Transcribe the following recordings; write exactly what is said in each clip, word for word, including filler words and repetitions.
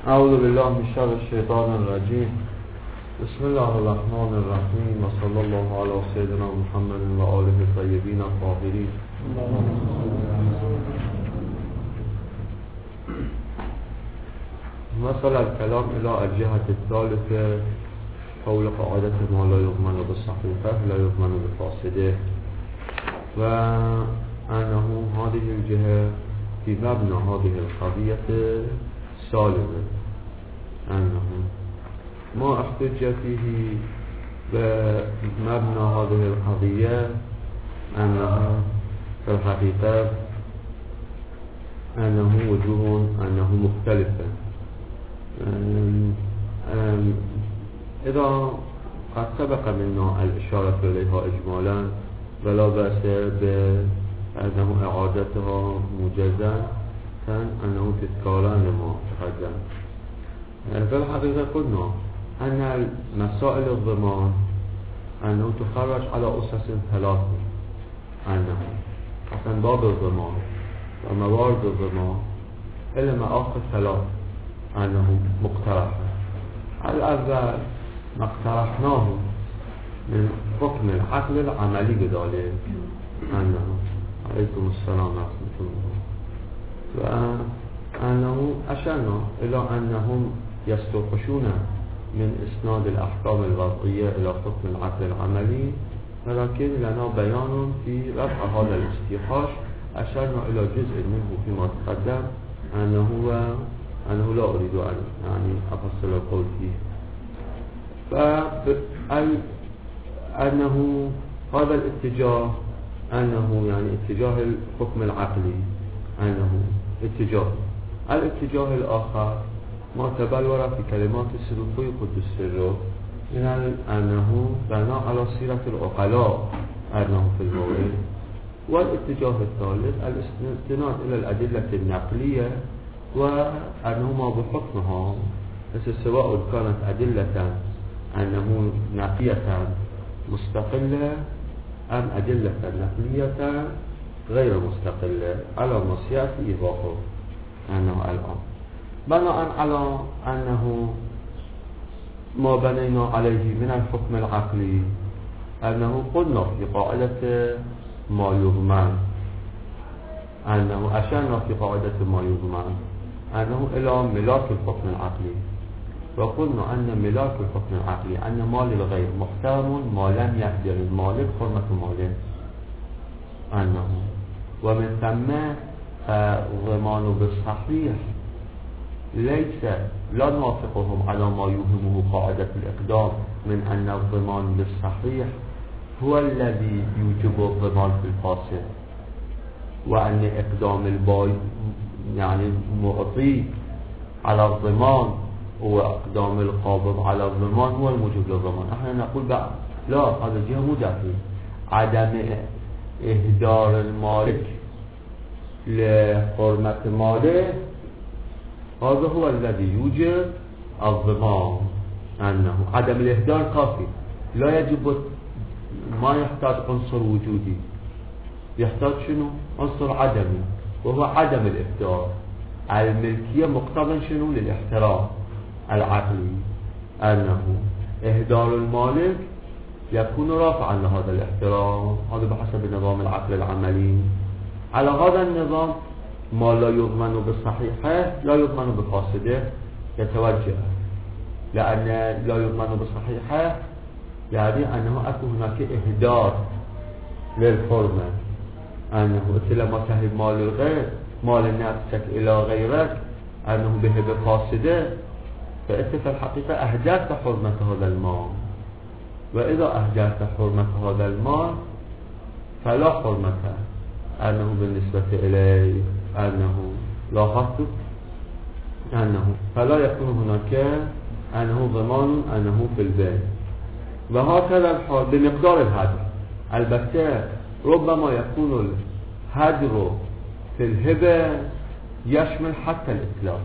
اعوذ بالله من شر الشیطان الرجیم. بسم الله الرحمن الرحیم و صلی الله علی سیدنا محمد و آله الطیبین الطاهرین. مثل الكلام الى الجهة الثالثة حول قاعدة ما لا يضمن بالصحيحة لا يضمن بفاسده، و أنه هذه الجهة في مبنى هذه القضية سالمة، أنه ما احتج فيه بمبنى هذه القضية أنه في الحقيقة أنه وجوه أنه مختلفة. أم أم إذا قد سبق منا الإشارة إليها إجمالا ولا بأس بأنه إعادتها موجزا أنه تذكارا لما تقدم. في الحقيقة قلنا أن مسائل الضمان أنه تخرج على أسس ثلاثة، أنه أصلا باب الضمان وموارد الضمان إلى مآخذ ثلاث أنه مقترحة. الأول ما اقترحناه من حكم العقل العملي بذلك، أنه عليكم السلام ورحمة الله، وأنه أشرنا إلى أنهم يستوحشون من إسناد الأحكام الوضعية إلى حكم العقل العملي، ولكن لنا بيان في رفع هذا الاستيحاش. أشرنا إلى جزء منه فيما تقدم أنه أنه لا أريد أن يعني أفصل القول فيه. فأنه هذا الاتجاه أنه يعني اتجاه الحكم العقلي أنه اتجاه. الاتجاه الآخر ما تبلور في كلمات السلوكي قدس السر من أنه بناء على سيرة العقلاء أنه في المورد. والاتجاه الثالث الاستناد إلى الأدلة النقلية وأنهما بحكمها سواء كانت أدلة أنه نقلية مستقلة أم أدلة نقلية غير مستقلة على ما سيأتي إيضاحه أنه الآن بناء على أنه ما بنينا عليه من الحكم العقلي أنه قلنا في قاعدة ما يضمن أنه أشرنا في قاعدة ما يضمن أنه إلى ملاك الحكم العقلي، وقلنا أن ملاك الحكم العقلي أن مال الغير محترم ما لم يهدر المالك حرمة ماله، أنه ومن ثم فالضمان بالصحيح ليس لا نوافقهم على ما يوهمه قاعدة الإقدام من أن الضمان بالصحيح هو الذي يوجب الضمان في الفاسد، وأن إقدام الباي يعني معطي على الضمان وإقدام القابض على الضمان هو الموجب للضمان. احنا نقول بقى لا، هذا جهة مدافع عدم إهدار المالك لحرمة ماله هذا هو الذي يوجب الضمان، أنه عدم الإهدار كافي، لا يجب ما يحتاج عنصر وجودي، يحتاج شنو؟ عنصر عدمي وهو عدم الإهدار. الملكية مقتضى شنو؟ للاحترام العقلي، أنه إهدار المالك يكون رافعا لهذا الاحترام، هذا بحسب نظام العقل العملي. على هذا النظام ما لا يضمن بالصحيحة لا يضمن بفاسده يتوجه، لأن لا يضمن بالصحيحة يعني أنه أكو هناك إهدار للحرمة، أنه لما تهب مال الغير مال نفسك إلى غيرك أنه به بفاسده، فأنت في الحقيقة أهدرت حرمة هذا المال، وإذا أهدرت حرمة هذا المال فلا حرمة أنه بالنسبة إليه، أنه لا حق أنه فلا يكون هناك أنه ضمان أنه في البيت. وهكذا الحال بمقدار الهدر. البته ربما يكون الهدر في الهبة يشمل حتى الإتلاف،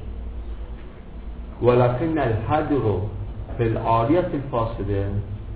ولكن الهدر في العارية الفاسدة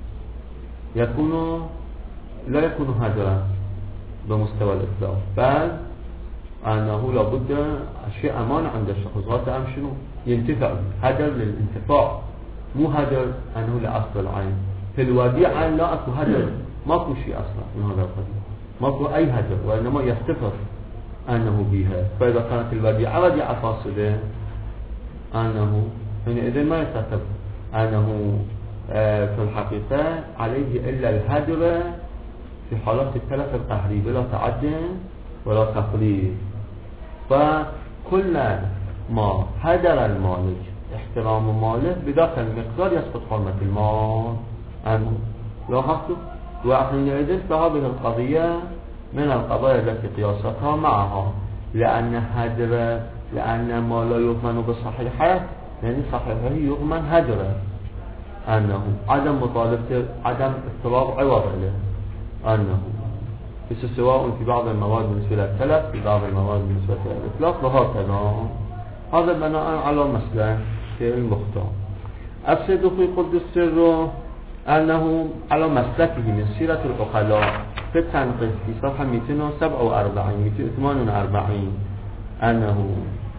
يكون لا يكون هدرا بمستوى الإتلاف، بل أنه لابد شيء أمان عند الشخص. هذا هم شنو؟ ينتفع هدر للانتفاع مو هدر أنه لأصل العين. في الوديعة لا أكو هدر، ماكو شيء أصلا من هذا القبيل، ماكو أي هدر، وإنما يفتفر أنه بها. فإذا كانت الوديعة وديعة فاسدة أنه حينئذ ما يترتب أنه في الحقيقة عليه إلا الهدر في حالات التلف القهري بلا تعد ولا تقليد. فكل ما هدر المالك احترام ماله بذاك المقدار يسقط حرمة المال عنه. لاحظتوا؟ وحينئذ فهذه القضية من القضايا التي قياستها معها، لأن هدر لأن ما لا يضمن بصحيحه يعني صحيحه يضمن هدر أنه عدم مطالبة عدم اضطراب عوض له أنه بس سواء في بعض المواد بالنسبة للتلف في بعض المواد بالنسبة للإطلاق وهكذا. هذا بناء على مسألة في المختار. أفسد في قد السر أنه على مسلكه من سيرة العقلاء في التنقيح في صفحة مئتين وسبعة وأربعين مئتين وثمانية وأربعين أنه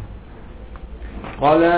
قال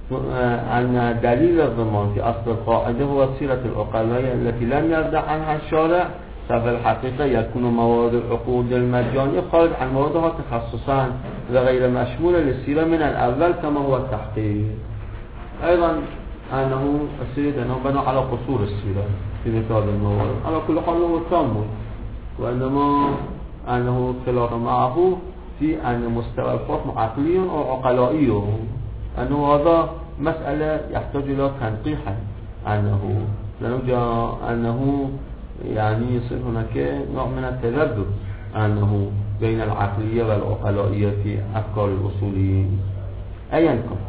أن دليل الضمان في أصل القاعدة هو سيرة العقلاء التي لم يرضى عنها الشارع، ففي الحقيقة يكون مواد العقود المجانية خارج عن موادها تخصصا وغير مشمولة للسيرة من الأول كما هو التحقيق. أيضا أنه السيرة أنه بنى على قصور السيرة في مثال المواد على كل حال هو تام، وإنما أنه خلاف معه في أن مستوى الحكم عقلي أو عقلائي، أنه هذا مسألة يحتاج إلى تنقيحا أنه لنرجع أنه يعني يصير هناك نوع من التردد أنه بين العقلية والعقلائية في أفكار الأصوليين أيا كان.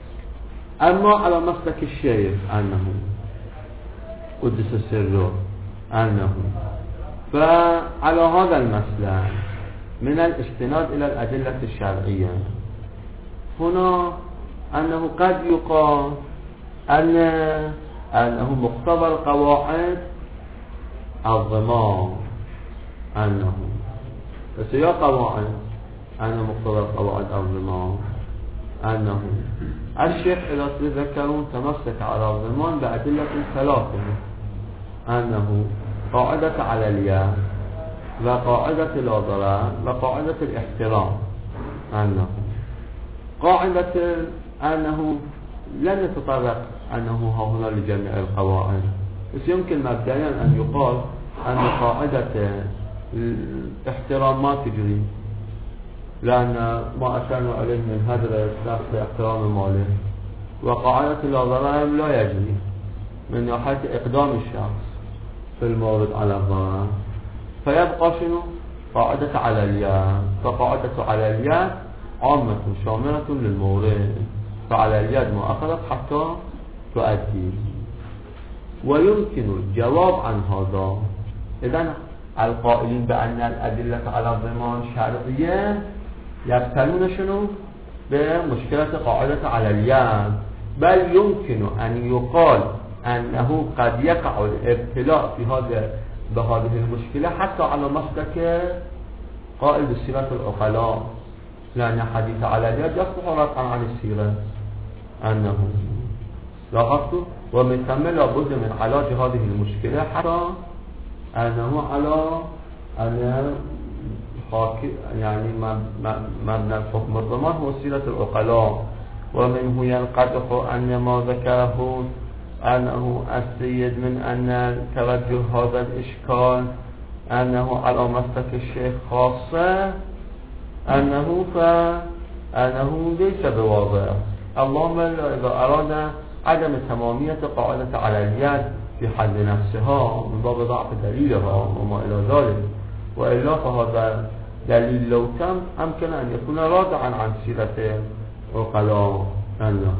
أما على مسلك الشيخ أنه قدس سره أنه فعلى هذا المسلك من الاستناد إلى الأدلة الشرعية هنا أنه قد يقال أن أنه مقتضى القواعد الضمان أنه بس يا قواعد أنه مقتضى القواعد الضمان أنه الشيخ إذا تذكرون تمسك على الضمان بأدلة ثلاثة، أنه قاعدة على اليد وقاعدة لا ضرر وقاعدة الاحترام. أنه قاعدة أنه لن يتطرق أنه ها هنا لجميع القواعد، بس يمكن مبدئيا أن يقال أن قاعدة الاحترام ما تجري، لأن ما أشرنا عليه من هدر الشخص لاحترام ماله، وقاعدة لا ضرر لا يجري من ناحية إقدام الشخص في المورد على الضرر. فيبقى شنو؟ قاعدة على اليد، فقاعدة على اليد عامة شاملة للمورد، فعلى اليد ما أخذت حتى تؤدي. ويمكن الجواب عن هذا إذن القائلين بأن الأدلة على الضمان شرعية يبتلون شنو؟ بمشكلة قاعدة على اليد، بل يمكن أن يقال أنه قد يقع الابتلاء في هذا بهذه المشكلة حتى على مسلك قائل بسيرة العقلاء، لأن حديث على اليد يصبح رفعا عن السيرة أنه لاحظتوا، ومن ثم لابد من علاج هذه المشكلة حتى أنه على أن يعني مبنى الحكم الضمان هو سيرة العقلاء. ومنه ينقدح أن ما ذكره أنه السيد من أن توجه هذا الإشكال أنه على مسلك الشيخ خاصة أنه فأنه ليس بواضح. اللهم إذا أراد عدم تمامية قاعدة على اليد في حد نفسها من باب ضعف دليلها وما إلى ذلك، وإلا فهذا دليل لو تم أمكن أن يكون راجعا عن سيرة عقلاء أنه.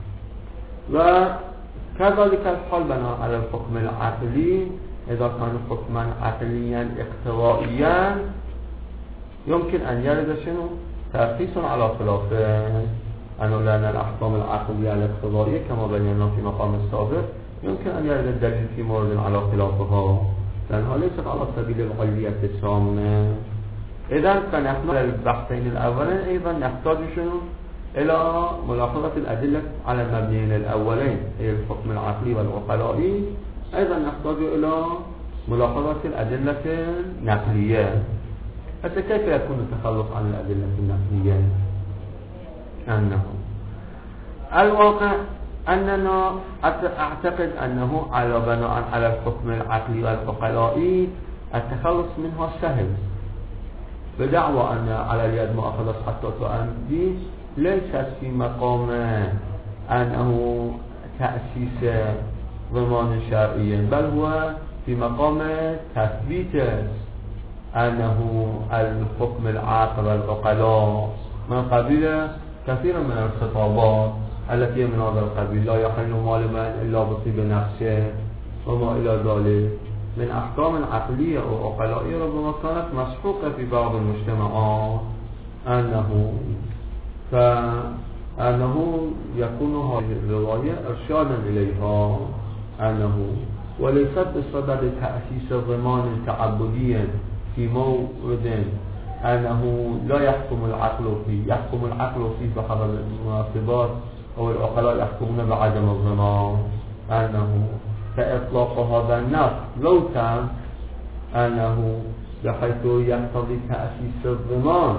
وكذلك الحال بناء على الحكم العقلي، إذا كان حكما عقليا اقتضائيا يمكن أن يرد شنو؟ ترخيص على خلافه، أنه لأن الأحكام العقلية الاقتضائية كما بينا في مقام السابق يمكن أن يرد الدليل في مورد على خلافها، لأنها ليست على سبيل العلية التامة. إذن فنحن البحثين الأولين أيضا نحتاج شنو؟ إلى ملاحظة الأدلة على المبنيين الأولين هي الحكم العقلي والعقلائي، أيضا نحتاج إلى ملاحظة الأدلة النقلية. حتى كيف يكون التخلص عن الأدلة النقلية؟ أنه الواقع أننا أعتقد أنه على بناء على الحكم العقلي والعقلائي التخلص منها سهل، بدعوى أن على اليد مؤاخذة حتى تؤدي ليست في مقام أنه تأسيس ضمان شرعي، بل هو في مقام تثبيت أنه الحكم العقل والعقلاء من قبيل كثير من الخطابات التي من هذا القبيل، لا يحل مال من إلا بطيب نفسه وما إلى ذلك من أحكام عقلية أو عقلائية ربما كانت مسحوقة في بعض المجتمعات، أنه فأنه يكون هذه الرواية إرشادا إليها، أنه وليست بصدد تأسيس ضمان تعبدي في مورد أنه لا يحكم العقل فيه، يحكم العقل فيه بحضر المناسبات أو العقلاء يحكمون بعدم الضمان، أنه فإطلاق هذا النص لو كان أنه بحيث يقتضي تأسيس الضمان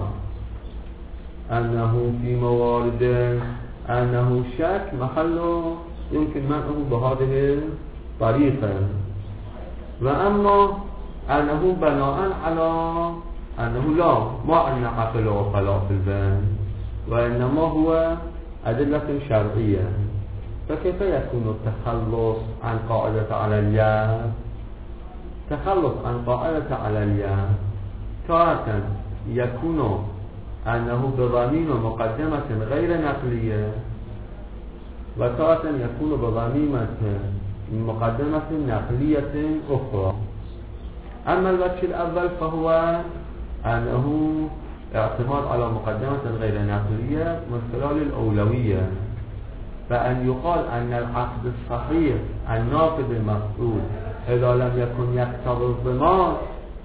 أنه في موارد أنه شك محله يمكن منعه بهذه الطريقة، وأما أنه بناء على أنه لا ما عندنا عقل وعقلاء في البين وإنما هو أدلة شرعية، فكيف يكون التخلص عن قاعدة على اليد؟ تخلص عن قاعدة على اليد تارة يكون أنه بضمين مقدمة غير نقلية، وتارة يكون بضميمة مقدمة نقلية أخرى. أما الوجه الأول فهو أنه اعتماد على مقدمة غير نقلية من خلال الأولوية، فأن يقال أن العقد الصحيح الناقض المفعول إذا لم يكن يقتضي الضمان،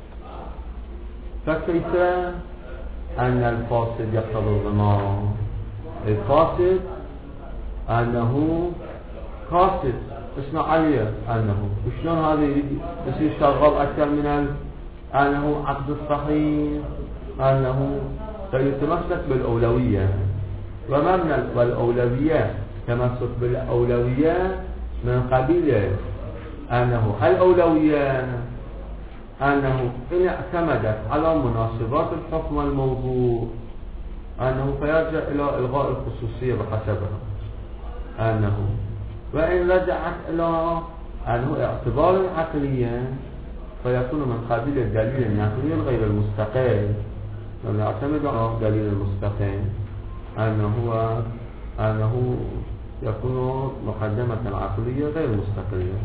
فكيف أن الفاسد يقتضي الضمان؟ الفاسد أنه قاصد اسمع عليه أنه وشلون هذا يصير شغال أكثر من ال... أنه عقد الصحيح أنه سيتمسك بالأولوية، ومبنى والأولوية تمسك بالأولوية من قبيل أنه الأولوية أنه إن اعتمدت على مناسبات الحكم والموضوع أنه فيرجع إلى إلغاء الخصوصية بحسبها، أنه وإن رجعت إلى أنه اعتبار عقليا فيكون من قبيل الدليل النقلي الغير المستقل، ونعتمد على الدليل المستقل أنه هو أنه يكون مقدمة عقلية غير مستقلة.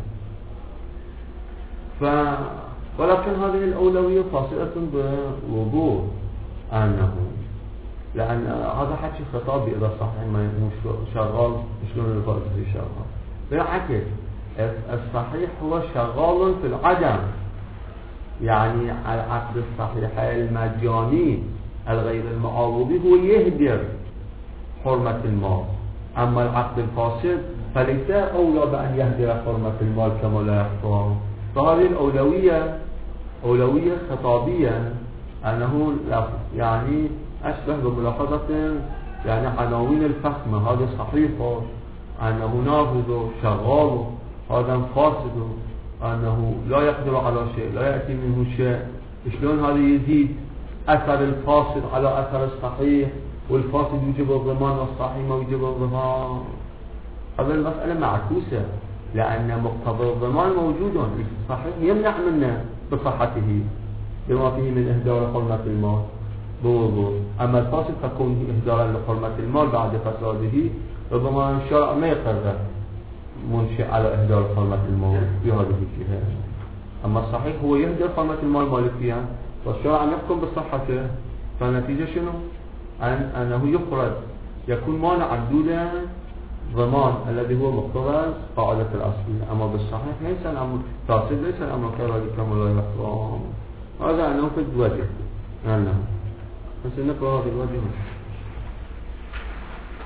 ف ولكن هذه الأولوية فاصلة بوضوح أنه لأن هذا حكي خطابي إذا صحيح ما مش شغال شلون الفاسد شغال، بالعكس الصحيح هو شغال في العدم، يعني العقد الصحيح المجاني الغير المعاوضي هو يهدر حرمة المال، أما العقد الفاسد فليس أولى بأن يهدر حرمة المال كما لا يحترم. فهذه الأولوية أولوية خطابية أنه يعني أشبه بملاحظة يعني عناوين الفخمة، هذا صحيح أنه نافذ شغال، هذا فاسد أنه لا يقدر على شيء لا يأتي منه شيء. شلون هذا يزيد أثر الفاسد على أثر الصحيح، والفاسد يجب الضمان والصحيح ما يجب الضمان؟ هذه المسألة معكوسة، لأن مقتضى الضمان موجود، الصحيح يمنع منه بصحته بما فيه من إهدار حرمة المال بوضوح، أما الفاسد تكون إهدارا لحرمة المال بعد فساده، ربما الشرع ما يقرر منشئ على إهدار حرمة المال بهذه الجهة. أما الصحيح هو يهدر حرمة المال مالكيا، والشرع يحكم بصحته، فالنتيجة شنو؟ أن أنه يخرج يكون مانعا دون ضمان الذي هو مقتضى قاعدة الأصل. أما بالصحيح ليس الأمر فاسد، ليس الأمر كذلك كما لا يحكم. هذا أنه في الوجه أنه بس نقرأ هذا الوجه.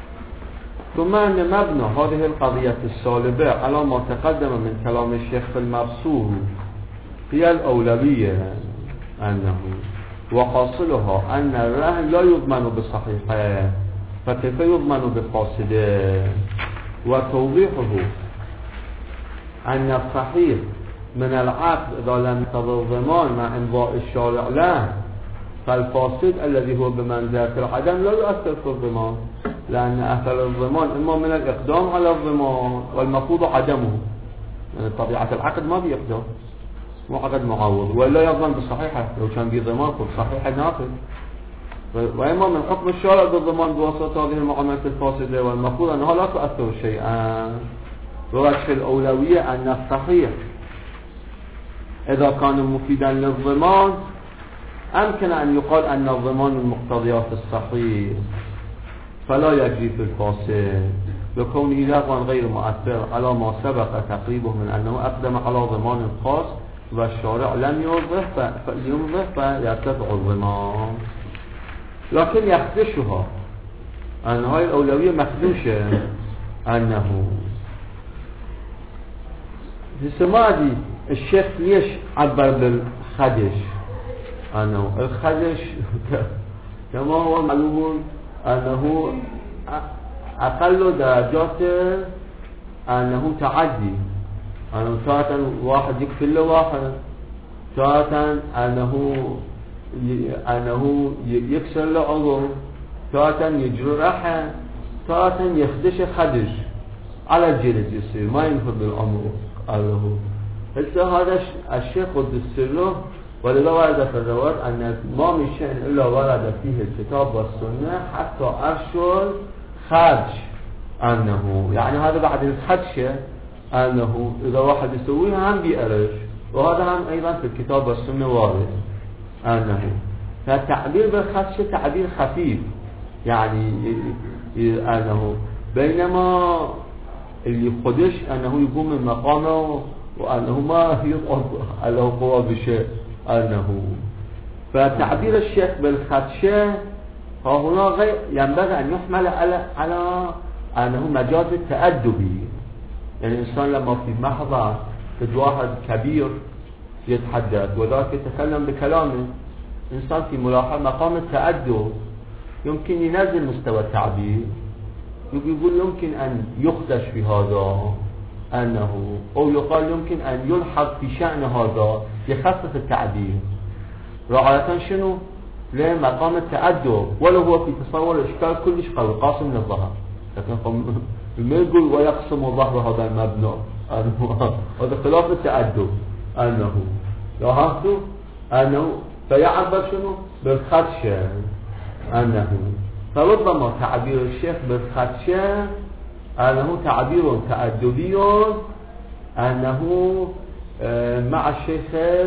ثم أن مبنى هذه القضية السالبة على ما تقدم من كلام الشيخ في المبسوط هي الأولوية أنه وحاصلها أن الرهن لا يضمن بصحيحه فكيف يضمن بفاسده، وتوضيحه أن الصحيح من العقد إذا لم يقتضي الضمان مع إمضاء الشارع له فالفاسد الذي هو بمنزلة العدم لا يؤثر في الضمان، لأن أثر الضمان إما من الإقدام على الضمان والمفروض عدمه، يعني طبيعة العقد ما بيقدم، مو عقد معوض ولا يضمن بالصحيحة، لو كان بضمان فالصحيحة نافذ. وإما من حكم الشارع بالضمان بواسطة هذه المعاملات الفاسدة، والمفروض أنها لا تؤثر شيئا. ووجه الأولوية أن الصحيح إذا كان مفيدا للضمان أمكن أن يقال أن الضمان من مقتضيات الصحيح فلا يجري في الفاسد، لكونه لغوا غير مؤثر على ما سبق تقريبه من أنه أقدم على ضمان خاص والشارع لم يوظف فيوظف فيرتفع الضمان، لكن يخدشها أن هاي الأولوية مخدوشة. أنه في السماء الشيخ ليش عبر بالخدش؟ أنه الخدش كما هو معلوم أنه أقل درجات أنه تعدي، أنه تارة واحد يكفل له واحد، تارة أنه أنه يكسر له عضو، تارة يجرحه، تارة يخدش خدش على الجلد يصير ما ينفذ الأمر. قال هسه هذا الشيخ قدس سره، ولذا ورد في الروايات أن ما من شيء إلا ورد فيه الكتاب والسنة حتى أرشل خدش، أنه يعني هذا بعد الخدشة أنه إذا واحد يسويها هم بيقرش، وهذا هم أيضا في الكتاب والسنة وارد. أنه فالتعبير بالخدشة تعبير خفيف، يعني أنه بينما اللي يخدش أنه يقوم من مقامه وأنه ما يضعف له قوة بشيء. أنه فتعبير الشيخ بالخدشة فهنا غير ينبغي أن يحمل على على أنه مجاز التأدبي، يعني الإنسان لما في محضر في واحد كبير يتحدث وذاك يتكلم بكلامه، إنسان في ملاحظة مقام التأدب يمكن ينزل مستوى التعبير، يقول يمكن أن يخدش في هذا أنه أو يقال يمكن أن يلحق في شأن هذا يخفف التعبير رعاية شنو؟ لمقام التأدب، ولو هو في تصور الإشكال كلش قوي قاسم للظهر، لكن ما يقول ويقسم ظهر هذا المبنى، هذا خلاف التأدب. أنه لاحظتوا أنه فيعبر شنو؟ بالخدشة. أنه فربما تعبير الشيخ بالخدشة أنه تعبير تأدبي، أنه مع الشيخ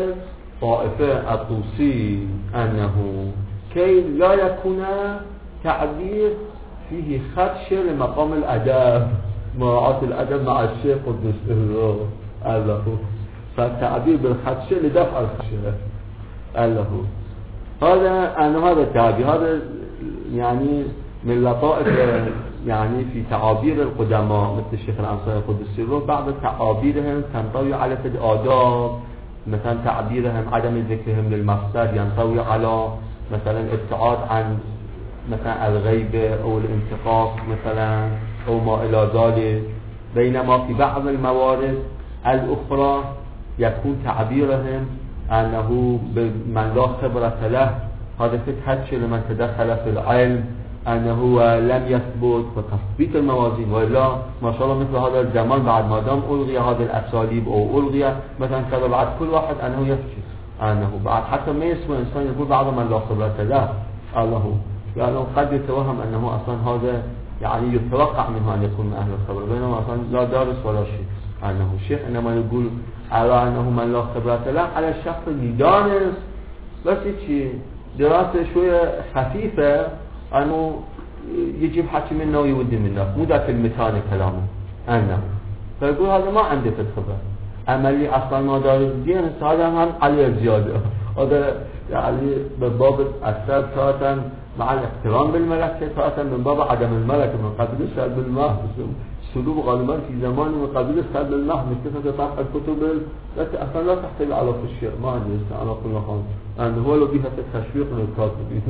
طائفة الطوسي، أنه كي لا يكون تعبير فيه خدشة لمقام الأدب، مراعاة الأدب مع الشيخ قدس الله الله، فالتعبير بالخدشة لدفع الخدشة الله. هذا أنه هذا التعبير هذا يعني من لطائف يعني في تعابير القدماء مثل الشيخ الأنصاري قدس الله، بعض تعابيرهم تنطوي على الآداب، مثلا تعبيرهم عدم ذكرهم للمفسد ينطوي على مثلا ابتعاد عن مثلا الغيبة أو الانتقاص مثلا أو ما إلى ذلك، بينما في بعض الموارد الأخرى يكون تعبيرهم أنه من لا خبرة له، هذا فتحتش لمن تدخل في العلم أنه لم يثبت وتثبيت الموازين، ولا ما شاء الله مثل هذا الزمان بعد ما دام ألغي هذه الأساليب أو ألغي مثلا كذا بعد كل واحد أنه يفشي، أنه بعد حتى ما يسوى إنسان يقول بعض من لا خبرة له الله، يعني قد يتوهم أنه أصلا هذا يعني يتوقع منه أن يكون من أهل الخبر، بينما أصلا لا دارس ولا شيء. أنه الشيخ إنما يقول على أنه من لا خبرة له على الشخص اللي دارس بس شيء دراسة شوية خفيفة، أنه يجيب حكي منه ويودي منه، مو ذاك المثال كلامه أنه فيقول هذا ما عنده في الخبر، أما اللي أصلا ما دارس دين هذا هم عليه زيادة، هذا يعني بباب السبب كاتن مع الاقتران بالملكة تارة من باب عدم الملكة من قبل سلب المهد السلوب غالبا في زمان من قبل سلب المهد مثل طرح الكتب التي أصلا لا تحتوي على الشيء ما عندي على كل حال أن هو لو بها التشويق للكاتبين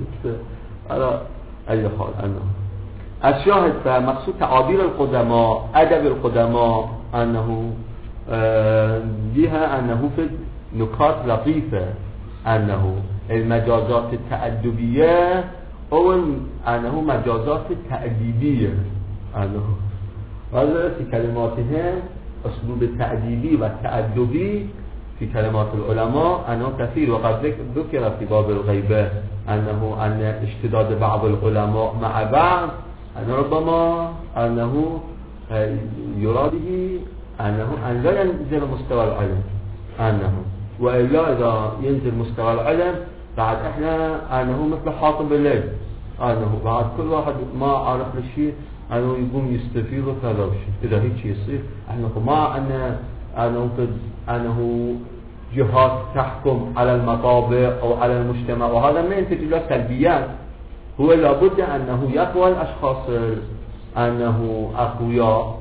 على أي حال أنه الشاهد فمقصود تعابير القدماء أدب القدماء أنه بها أنه في نكات لطيفة أنه المجازات التأدبية أو أنه مجازات التأديبية أنه هذا في كلماتهم أسلوب التأديبي والتأدبي في كلمات العلماء أنه كثير وقد ذكر في باب الغيبة أنه أن اشتداد بعض العلماء مع بعض أن ربما أنه يراده أنه أن لا ينزل مستوى العلم أنه وإلا إذا ينزل مستوى العلم بعد إحنا أنه مثل حاطب بالليل أنه بعد كل واحد ما عرف الشيء أنه يقوم يستفيد وكذا وشيء إذا هيك يصير إحنا ما أن أنه أنه جهات تحكم على المطابق أو على المجتمع وهذا ما ينتج له سلبيات هو لابد أنه يقوى الأشخاص أنه أقوياء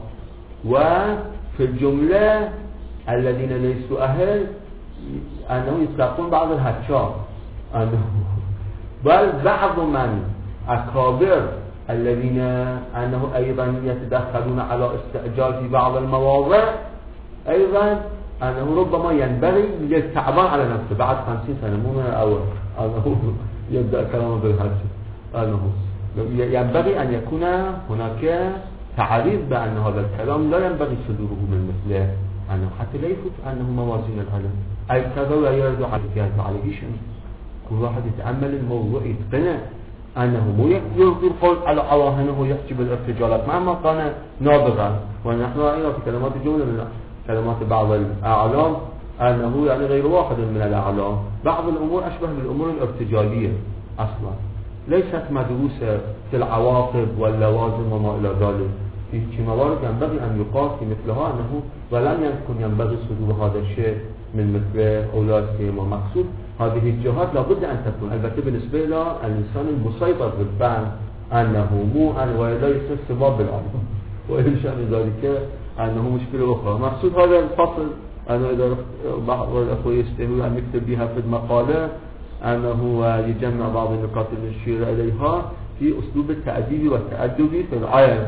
وفي الجملة الذين ليسوا أهل أنه يطلقون بعض الهتشار أنه بل بعض من أكابر الذين أنه أيضا يتدخلون على استعجال في بعض المواضع أيضا أنه ربما ينبغي للتعبان على نفسه بعد خمسين سنة مو من الأول أنه يبدأ كلامه بالهتش أنه ينبغي أن يكون هناك تعريف بأن هذا الكلام لا ينبغي صدوره من مثله أنه حتى لا يفوت أنه موازين العلم أي كذا ولا يرد عليه شيء كل واحد يتأمل الموضوع يتقنع أنه مو يلقي القول على عواهنه ويحكي بالارتجالات مهما كان نابغا ونحن رأينا في كلمات الجملة من كلمات بعض الأعلام أنه يعني غير واحد من الأعلام بعض الأمور أشبه بالأمور الارتجالية أصلا ليست مدروسة في العواقب واللوازم وما إلى ذلك في موارد ينبغي أن يقال في مثلها أنه ولم يكن ينبغي صدور هذا الشيء من مثل أولاد سيما مقصود هذه الجهات لابد أن تكون البته بالنسبة إلى الإنسان المسيطر بالفهم أنه مو أن ولا يصير سباب بالعلم وإن شأن ذلك أنه مشكلة أخرى مقصود هذا الفصل أنا إذا بعض الأخوة يستهوي أن يكتب بها في المقالة أنه يجمع بعض النقاط المشيرة إليها في أسلوب التأديب والتأدب في العلم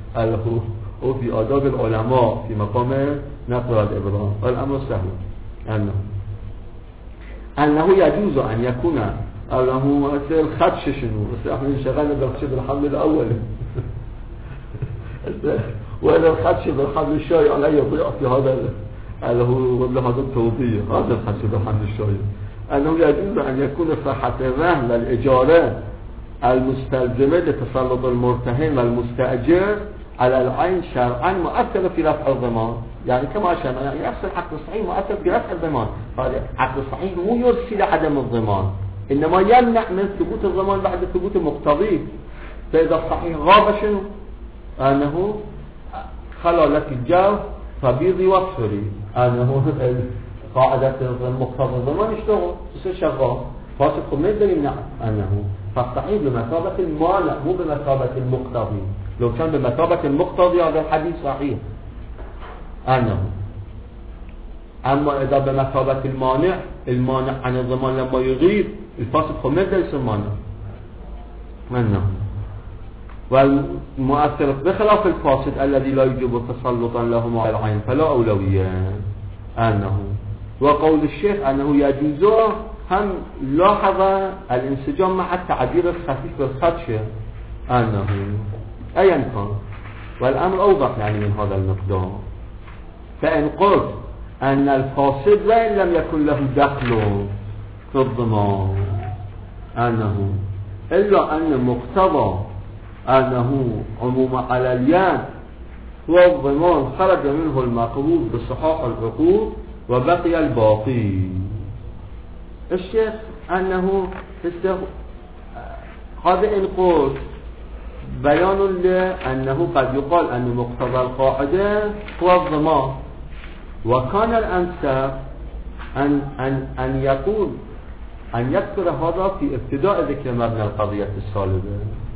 وفي آداب العلماء في مقام نقل الإبرام والأمر سهل أنه أنه يجوز أن يكون أنه مثل الخدش شنو مثل احنا انشغلنا بالخدش بالحمل الأول وإذا الخدش بالحمل الشاي على يضيع في هذا هذا هذا التوضيح هذا الخدش بالحمل الشاي أنه يجوز أن يكون صحة الرهن والإجارة المستلزمة لتسلط المرتهن والمستأجر على العين شرعا مؤثر في رفع الضمان يعني كما شرعا يعني نفس الحق الصحيح مؤثر في رفع الضمان هذا الحق الصحيح مو يرسل عدم الضمان إنما يمنع من ثبوت الضمان بعد ثبوت المقتضي فإذا الصحيح غاب شنو أنه خلى لك الجو فبيضي وصفري أنه قاعدة المقتضى الضمان يشتغل يصير شغال فاسق ما يقدر يمنع أنه فالصحيح بمثابة المانع مو بمثابة المقتضي لو كان بمثابة المقتضي هذا الحديث صحيح أنه أما إذا بمثابة المانع المانع عن الضمان لما يغيب الفاسق ما يقدر يصير مانع أنه والمؤثر بخلاف الفاسد الذي لا يجب تسلطا لهم على العين فلا أولوية أنه وقول الشيخ أنه يجوز هم لاحظ الانسجام مع التعبير الخفيف بالخدشة أنه أيا كان والأمر أوضح يعني من هذا المقدار فإن قلت أن الفاسد وإن لم يكن له دخل في الضمان أنه إلا أن مقتضى أنه عموم على اليد والضمان خرج منه المقبول بصحاح العقود وبقي الباقي الشيخ أنه هذا إن قلت بيان لأنه قد يقال أن مقتضى القاعدة هو الضمان وكان الأنسب أن, أن, أن يقول أن يذكر هذا في ابتداء ذكر مبنى القضية السالبة،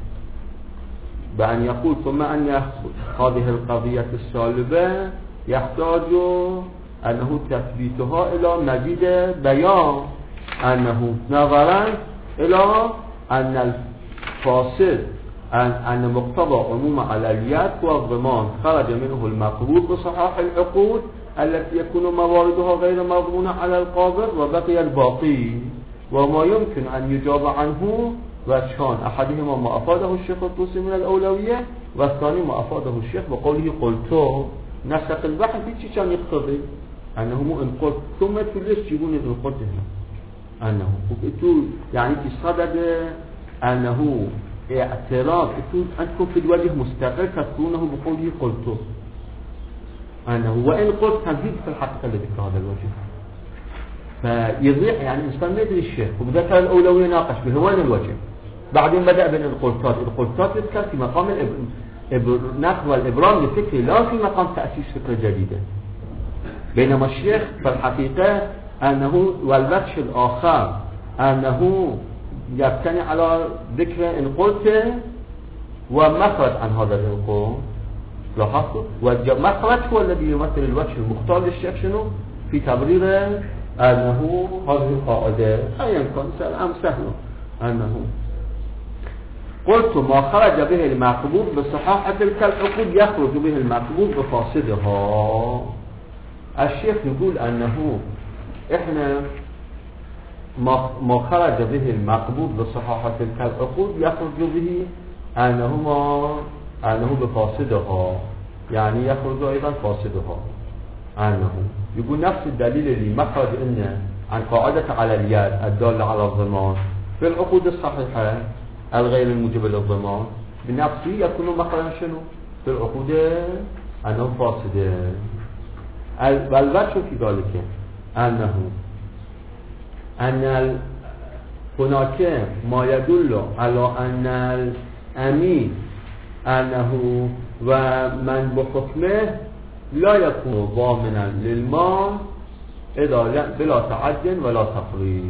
بأن يقول ثم أن هذه القضية السالبة يحتاج أنه تثبيتها إلى مزيد بيان، أنه نظرا إلى أن الفاسد أن, أن مقتضى عموم على اليد والضمان خرج منه المقبول بصحاح العقود التي يكون مواردها غير مضمونة على القابض، وبقي الباقي وما يمكن أن يجاب عنه وجهان، أحدهما ما أفاده الشيخ الطوسي من الأولوية، والثاني ما أفاده الشيخ بقوله قلتو. نسق البحث في چی كان يقتضي أنه مو إن قلت ثم تلش تجيبون إن قلت هنا أنه يعني في صدد أنه اعتراض أنتم في الوجه مستقل تذكرونه بقوله قلتو أنه وإن قلت تنفيذ في الحقيقة الذي في هذا الوجه، فيضيع يعني إنسان ما يدري الشيخ وبذكر الأولوية ناقش به وين الوجه، بعدين بدأ بين القلتات. القلتات يذكر في مقام النقد والإبرام لفكر لا في مقام تأسيس فكرة جديدة، بينما الشيخ في الحقيقة أنه والوجه الآخر أنه يبتني على ذكر إن قلت ومخرج عن هذا القول. لاحظتوا؟ والمخرج هو الذي يمثل الوجه المختار للشيخ شنو؟ في تبرير أنه هذه القاعدة أيا كان الأمر سهل، أنه قلت ما خرج به المقبول بصحاحة تلك العقود يخرج به المقبول بفاسدها. الشيخ يقول أنه إحنا ما خرج به المقبول بصحاحة تلك العقود يخرج به أنه ما أنه بفاسدها، يعني يخرج أيضا فاسدها. أنه يقول نفس الدليل اللي مخرج إنه عن قاعدة على اليد الدالة على الضمان في العقود الصحيحة الغير الموجبة للضمان بنفسه يكون مخرجا شنو في العقود أنه فاسدة. والوجه في ذلك أنه أن هناك ما يدل على أن الأمين أنه ومن بحكمه لا يكون ضامنا للمال إذا بلا تعد ولا تفريط،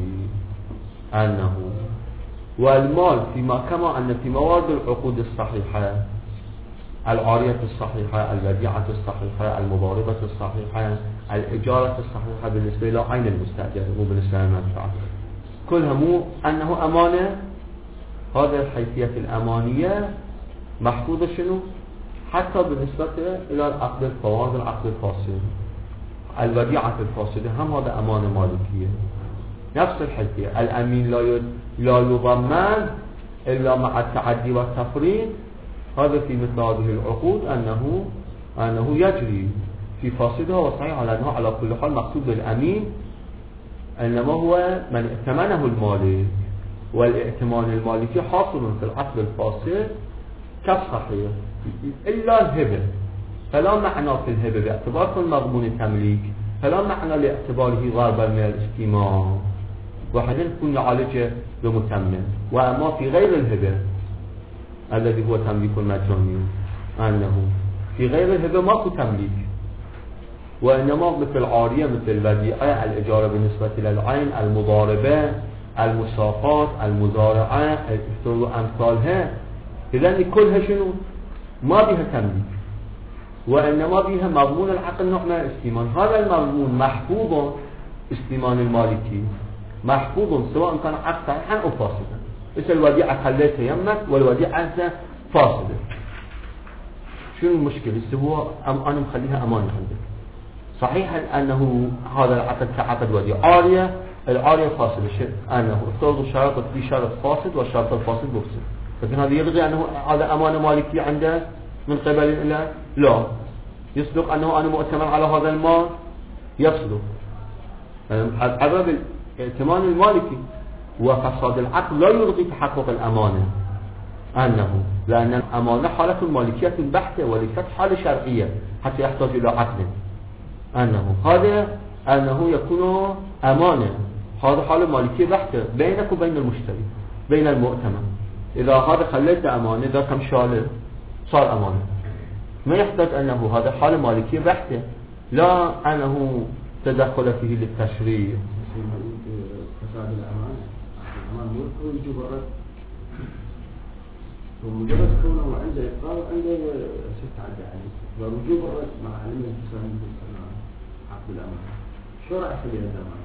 أنه والمال فيما كما أن في موارد العقود الصحيحة العارية الصحيحة الوديعة الصحيحة المضاربة الصحيحة الإجارة الصحيحة بالنسبة إلى عين المستأجر مو بالنسبة للمنفعة كلها مو أنه أمانة. هذه الحيثية الأمانية محفوظة شنو حتى بالنسبة إلى العقد الفواد العقد الفاسد الوديعة الفاسدة هم هذا أمانة مالكية نفس الحيثية. الأمين لا لا يضمن إلا مع التعدي والتفريط. هذا في مثل هذه العقود أنه أنه يجري في فاسدها وصحيحها لأنه على كل حال مقصود بالأمين إنما هو من ائتمنه المالك، والائتمان المالكي حاصل في العقد الفاسد كالصحيح إلا الهبة، فلا معنى في الهبة باعتبار كل مضمون التمليك فلا معنى لاعتباره غربا من الاستيمان وحدين يكون يعالجه بمتمم. وأما في غير الهبة الذي هو تمليك المجاني أنه في غير الهبة ماكو تمليك، وإنما مثل العارية مثل الوديعة الإجارة بالنسبة للعين المضاربة المساقات المزارعة أمثالها إذن كلها شنو ما بها تمليك وإنما بها مضمون العقل نوع من الاستيمان. هذا المضمون محفوظ استيمان المالكي محفوظ سواء كان عقد صحيحا أو فاسدا. مثل الوديعة خليت يمك والوديعة فاسدة شنو المشكلة؟ هو أم أنا مخليها أمان عندك صحيح أنه هذا العقد كعقد وديعة عارية العارية فاسدة أنه افترض شرط في شرط فاسد والشرط الفاسد مفسد، لكن هذا يلغي أنه هذا أمانة مالكية عنده من قبل الله؟ لا. يصدق أنه أنا مؤتمن على هذا المال؟ يصدق. عباب الائتمان المالكي وفساد العقل لا يلغي تحقق الأمانة أنه لأن الأمانة حالة مالكية بحتة وليست حالة شرعية حتى يحتاج إلى عقل أنه هذا أنه يكون أمانة هذا حالة مالكية بحتة بينك وبين المشتري بين المؤتمن. إذا هذا خليت أمانة إذا كم شالة صار أمانة ما يحتاج أنه هذا حالة مالكية بحتة لا أنه تدخل فيه للتشريع فساد الأمانة الأمان ملك ويجب الرد ومجرد كونه عنده إقرار وعنده ست عدى عليه ووجوب الرد مع علم الفساد عقد الأمانة شو رأيك في الأمانة؟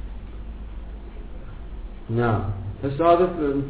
نعم هذا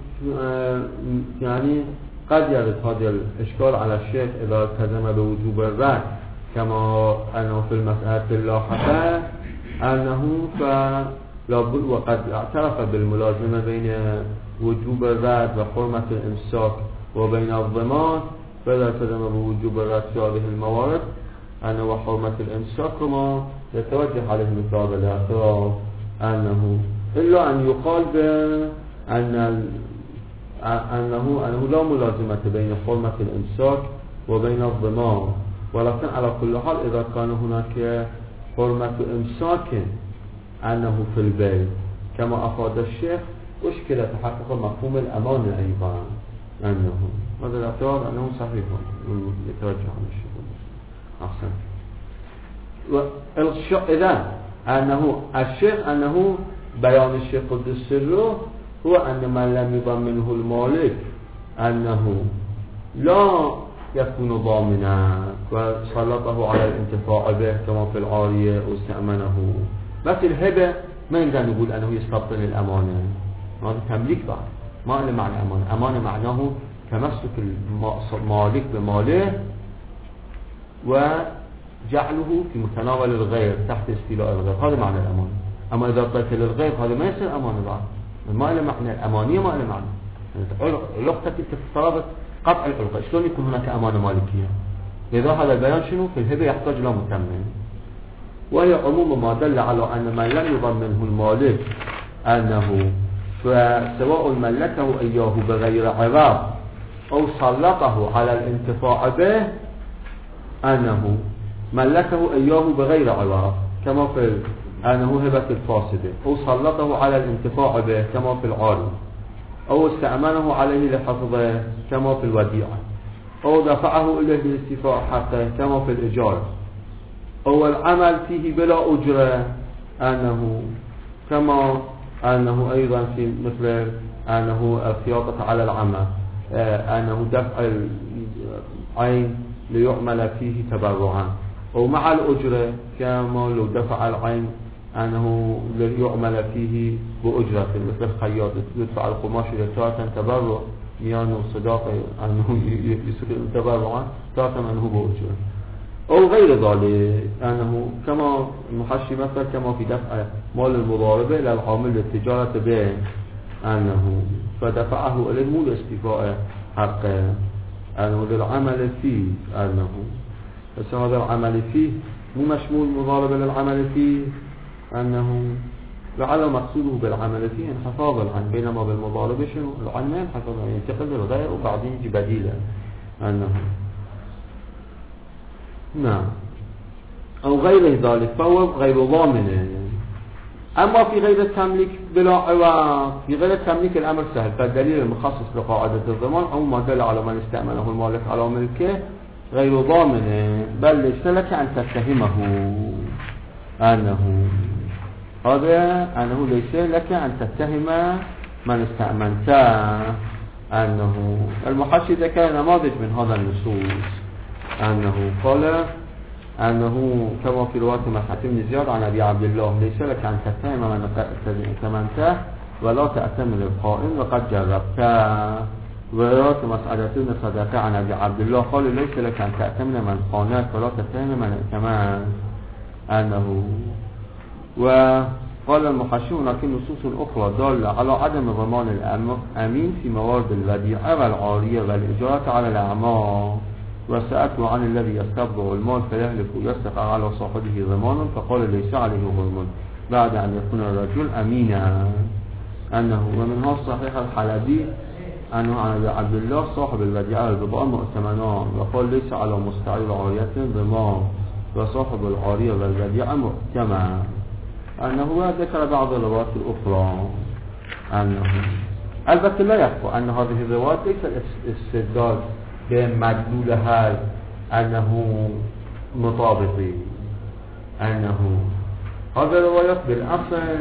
يعني قد يرد هذا الإشكال على الشيخ إذا التزم بوجوب الرد كما أنه في المسألة اللاحقة أنه فلابد وقد اعترف بالملازمة بين وجوب الرد وحرمة الإمساك وبين الضمان فإذا التزم بوجوب الرد في هذه الموارد أنه وحرمة الإمساك وما يتوجه عليه مثال الاعتراف أنه إلا أن يقال بأن أنه أنه لا ملازمة بين حرمة الإمساك وبين الضمان ولكن على كل حال إذا كان هناك حرمة إمساك أنه في البيت كما أفاد الشيخ أشكل تحقق مفهوم الأمان أيضا أنه هذا الاعتراض أنه صحيح يتوجه عن الشيخ أحسن إذا أنه الشيخ أنه بيان الشيخ قدس سره هو أن من لم يضمنه المالك أنه لا يكون ضامنا وسلطه على الانتفاع به كما في العارية واستأمنه بس الهبة ما نقدر نقول أنه يستبطل الأمانة هذا تمليك بعد ما له معنى أمانة أمانة معناه تمسك المالك بماله وجعله في متناول الغير تحت استيلاء الغير هذا معنى الأمانة أما إذا قتل الغير هذا ما يصير أمانة بعد ما له معنى الأمانية ما له معنى لقطة افترضت قطع العلقة شلون يكون هناك أمانة مالكية لذا هذا البيان شنو في الهبة يحتاج إلى متمم وهي عموم ما دل على أن من لم يضمنه المالك أنه سواء ملكه إياه بغير عوض أو سلطه على الانتفاع به أنه ملكه إياه بغير عوض كما في أنه هبة الفاسدة أو سلطه على الانتفاع به كما في العاري أو استأمنه عليه لحفظه كما في الوديعة أو دفعه إليه لاستيفاء حقه كما في الإجارة أو العمل فيه بلا أجرة أنه كما أنه أيضا في مثل أنه الخياطة على العمل أنه دفع العين ليعمل فيه تبرعا أو مع الأجرة كما لو دفع العين أنه يعمل فيه بأجرة مثل الخياط يدفع القماش لتارة تبرع ميانه صداقة أنه يصير تبرعا تارة أنه بأجرة أو غير ذلك أنه كما المحشي مثل كما في دفع مال المضاربة إلى العامل للتجارة به أنه فدفعه إليه مو لاستيفاء حقه أنه للعمل فيه أنه بس هذا العمل فيه مو مشمول مضاربة للعمل فيه أنه لعل مقصوده بالعمل فيه انحفاظ العن بينما بالمضاربة شنو العن ما ينحفظ ينتقل للغير وبعدين يجي بديلا أنه نعم أو غير ذلك فهو غير ضامن أما في غير التمليك بلا عوض في غير التمليك الأمر سهل فالدليل المخصص لقاعدة الضمان أو ما دل على من استأمنه المالك على ملكه غير ضامن بل ليس لك أن تتهمه أنه هذا أنه ليس لك أن تتهم من استأمنته أنه المحشي ذكر نماذج من هذا النصوص أنه قال أنه كما في رواية مسعود بن زياد عن أبي عبد الله ليس لك أن تتهم من ائتمنته ولا تأتمن القائم وقد جربته ورواية مسعود بن صدقة عن أبي عبد الله قال ليس لك أن تأتمن من خانك ولا تتهم من ائتمن أنه وقال المحشي هناك نصوص أخرى دالة على عدم ضمان الأمين في موارد الوديعة والعارية والإجارة على الأعمال وسألته عن الذي يستبضع المال فيهلك ويستقع على صاحبه ضمانا فقال ليس عليه ظلم بعد أن يكون الرجل أمينا أنه ومنها الصحيح الحلبي أنه عن عبد الله صاحب الوديعة البضاء مؤتمنان وقال ليس على مستعير عارية ضمان وصاحب العارية والوديعة مؤتمن أنه ذكر بعض الروايات الأخرى أنه البته لا يخفى أن هذه الروايات ليس الاستدلال بمدلولها أنه مطابقي أنه هذه الروايات بالأصل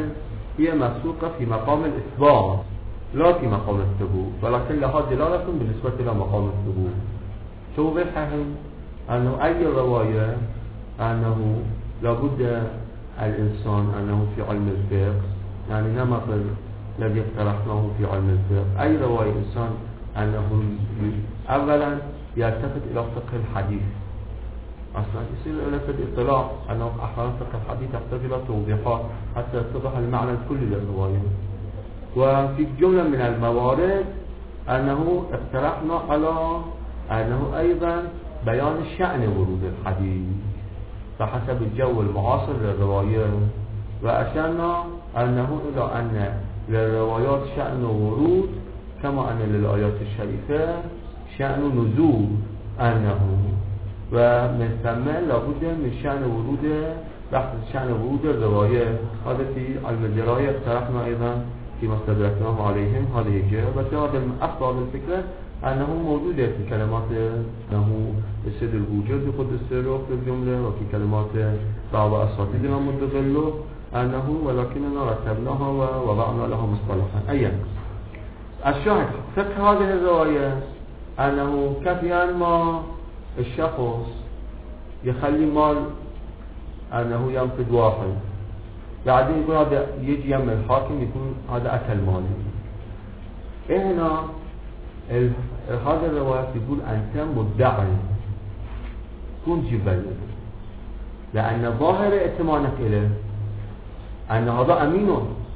هي مسوقة في مقام الإثبات لا في مقام الثبوت، ولكن لها دلالة بالنسبة إلى مقام الثبوت. شو بالحهم أنه أي رواية أنه لابد الإنسان أنه في علم الفقه، يعني نمط الذي اقترحناه في علم الفقه، أي رواية إنسان أنه أولا يلتفت إلى فقه الحديث، أصلا يصير إلى الاطلاع أنه أحيانا فقه الحديث يحتاج إلى توضيحات حتى يتضح المعنى الكلي للرواية. وفي جملة من الموارد أنه اقترحنا على أنه أيضا بيان شأن ورود الحديث فحسب الجو المعاصر للرواية، وأشرنا أنه إذا أن للروايات شأن ورود كما أن للآيات الشريفة شأن نزول أنه، ومن ثم لابد من شأن ورود بحث شأن ورود الرواية. هذا في علم الدراية اقترحنا أيضا فيما استدركناه عليهم هذه الجهة. بس هذا أصل الفكرة أنه موجود في كلمات أنه السر الوجود بقد السر في الجملة، وفي كلمات بعض أساتذتنا مدغله أنه ولكننا رتبناها ووضعنا لها مصطلحا. أيا الشاهد فقه هذه الرواية أنه كفيا ما الشخص يخلي مال أنه ينفذ واحد، بعدين يقول هذا يجي يم الحاكم يكون هذا أكل مالي. إيه هنا هذا الرواية يقول أنت مدعي كن جبل، لأن ظاهر ائتمانك إليه أن هذا أمين،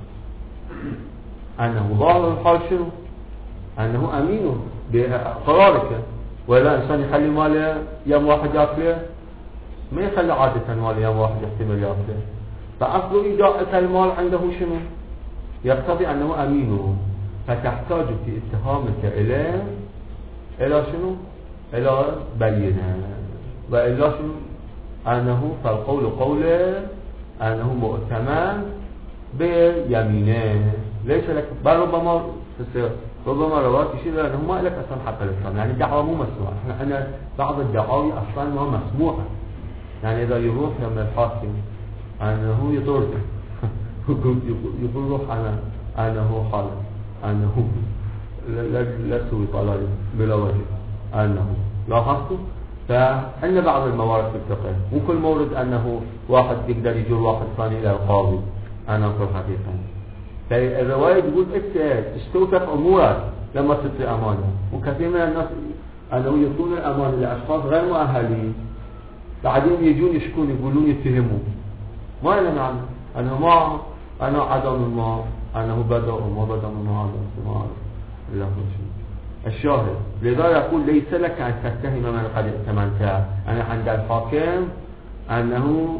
أنه ظاهر الحال شنو؟ أنه أمين بقرارك. ولا إنسان يخلي ماله يوم واحد يأكله، ما يخلي عادة ماله يوم واحد يحتمل يأكله. فأصل إداءة المال عنده شنو؟ يقتضي أنه أمين، فتحتاج في اتهامك إليه إلى شنو؟ إلى بينة، وإلى شنو؟ أنه فالقول قوله أنه مؤتمن بيمينه، ليس لك بل ربما ربما رواه يشير أنه ما لك أصلا حق الإسلام، يعني الدعوة مو مسموعة. إحنا أنا بعض الدعاوي أصلا ما مسموعة، يعني إذا يروح لما الحاكم أنه يضر يقول روح أنا أنه حال أنه لا تسوي طلال بلا وجه أنه لاحظتوا. فعندنا بعض الموارد في الفقه، مو كل مورد أنه واحد يقدر يجر واحد ثاني إلى القاضي أنا أقول حقيقة. فالرواية تقول أنت استوثق أمورك لما تطلع أمانة، وكثير من الناس أنه يكون الأمانة لأشخاص غير مؤهلين، بعدين يجون يشكون يقولون يتهموا ما لنا معنى أنه ما أنا عدم ما أنه بدأ وما بدأ من هذا ما إلا الشاهد. لذا يقول ليس لك أن تتهم من قد ائتمنته. أنا عند الحاكم أنه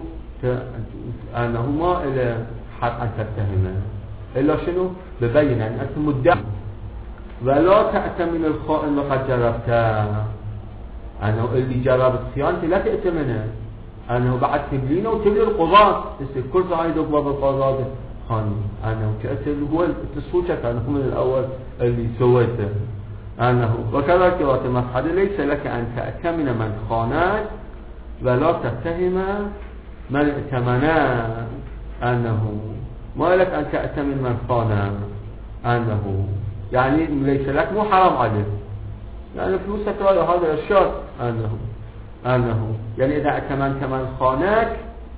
أنه ما إلى حق أن تتهمه إلا شنو؟ ببين أن أنت مدعي، ولا تأتمن الخائن لقد جربته، أنه اللي جربت خيانتي لا تأتمنه، أنه بعد تبلينه وتبلي القضاة تسير كل صعيد أقوى بالقضاة خاني، أنه كأسر هو التسوشك أنه من الأول اللي سويته أنه. وكذلك واتمت حد ليس لك أن تأتمن من خانك ولا تتهم من ائتمنه، أنه ما لك أن تأتمن من خانك أنه، يعني ليس لك مو حرام عليك، يعني فلوسك ولا هذا الشرط أنه أنه يعني إذا أتمنت من خانك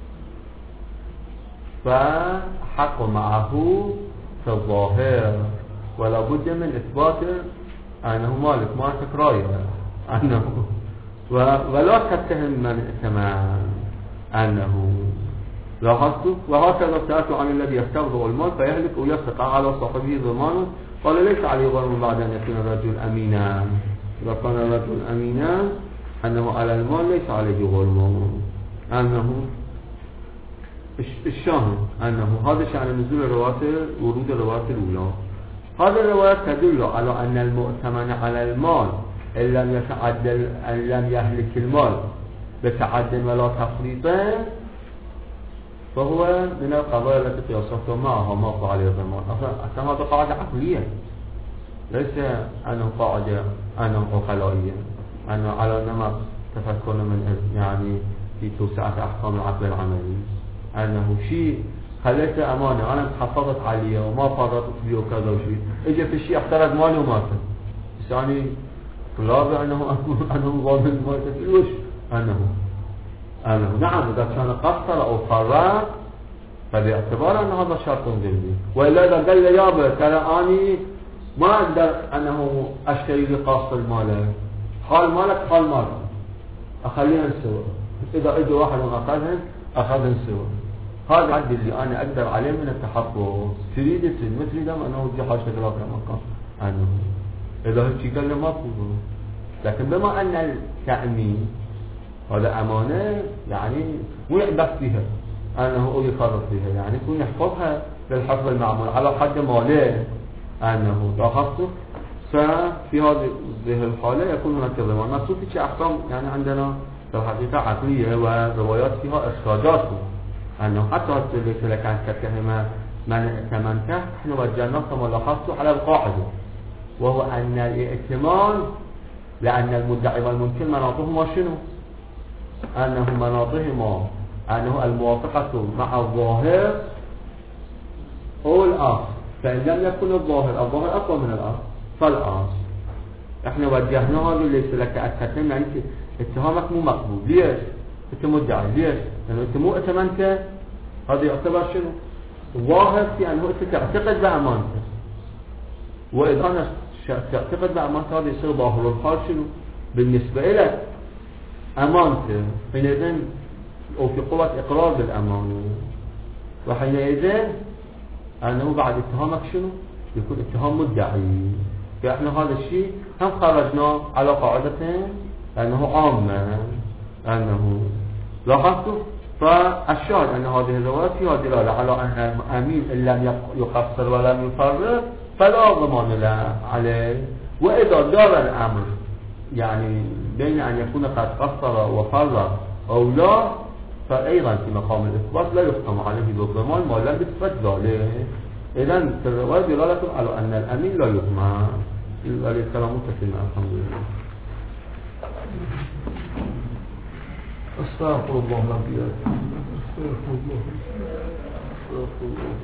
فحق معه في الظاهر، ولا بد من إثبات أنه مالك ما تكرايه أنه، ولا تتهم من ائتمن أنه. لاحظتوا؟ وهكذا سألت عن الذي يستغضب المال فيهلك ويسقط على صاحبه ضمانه، قال ليس عليه غرم بعد أن يكون الرجل أمينا. إذا كان الرجل أمينا أنه على المال ليس عليه غرم، أنه الشاهد أنه هذا شأن نزول الرواتب ورود الرواتب الأولى. هذا الرواية تدل على أن المؤتمن على المال إن لم يتعدل أن لم يهلك المال بتعد ولا تفريط فهو من القضايا التي قياسته معها ما فعل الضمان. أصلا هذا قاعدة عقلية، ليس أنه قاعدة أنه خلائية، أنه على نمط تفكرنا من يعني في توسعة أحكام العقل العملي، أنه شيء خليت امانه انا حافظت عليه وما فرطت فيه وكذا وشيء، اجى في شيء احترق مالي ومات، بس يعني طلاب انه انه ضامن مالته وش انه انه نعم اذا كان قصر او فرط فباعتبار ان هذا شرط ذمي، والا اذا قال لي يابا ترى اني ما اقدر انه اشتري لي قاصر ماله، حال مالك حال مالك اخليها سوا، اذا اجى واحد واخذهن اخذهن سوا، هذا عندي اللي انا اقدر عليه من التحفظ، تريد تريد ما تريد انه بدي حاجه غير مكان انه اذا هيك قال له ما فيه. لكن بما ان التامين هذا امانه يعني مو يعبث فيها انه هو يفرط فيها، يعني يكون يحفظها للحفظ المعمول على حد ماله انه لاحظته، ففي هذه الحاله يكون هناك ضمان. مقصود في احكام يعني عندنا في الحقيقه عقليه وروايات فيها ارشادات انه حتى اللي كانت تتهم من ائتمنته احنا وجهناه كما لاحظتوا على القاعده، وهو ان الائتمان لان المدعي والمنكر مناطهما شنو؟ انه مناطهما انه الموافقه مع الظاهر او الاصل، فان لم يكن الظاهر الظاهر اقوى من الاصل فالاصل احنا وجهناه هذا ليس لك اتهم، يعني اتهامك مو مقبول. ليش؟ انت مدعي، ليش؟ لانه انت مو ائتمنت، هذا يعتبر شنو؟ ظاهر في انه انت تعتقد بامانته، واذا انا تعتقد بامانته هذا يصير ظاهر الحال شنو؟ بالنسبه لك امانته، حينئذ او في قوه اقرار بالامانه، وحينئذ انه بعد اتهامك شنو؟ يكون اتهام مدعي. فاحنا هذا الشيء هم خرجنا على قاعدتين انه عامه انه لاحظتوا. فالشاهد ان هذه الروايات فيها دلاله على ان الامين ان لم يقصر ولم يفرط فلا ضمان له عليه، واذا دار الامر يعني بين ان يكون قد قصر وفرط او لا فايضا في مقام الاثبات لا يحكم عليه بالضمان ما لم يثبت ذلك. اذا في الروايه دلاله على ان الامين لا يضمن. الكلام متكلم الحمد لله. استغفر الله ربي استغفر الله استغفر الله.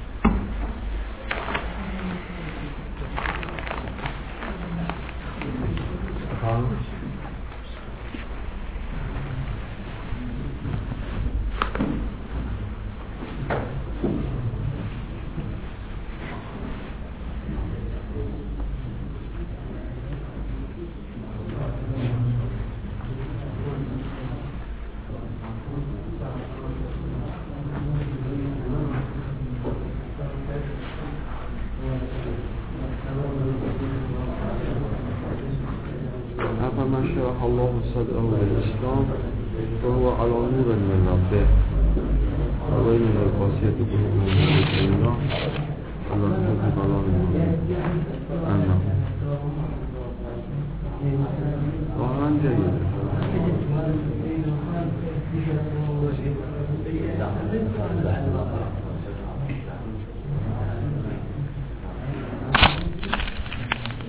فمن شرح الله صدره للإسلام فهو على نور من ربه، وبين القاسية قلوبهم من ذكر الله الله في ضلال أنه ظاهرا جيد.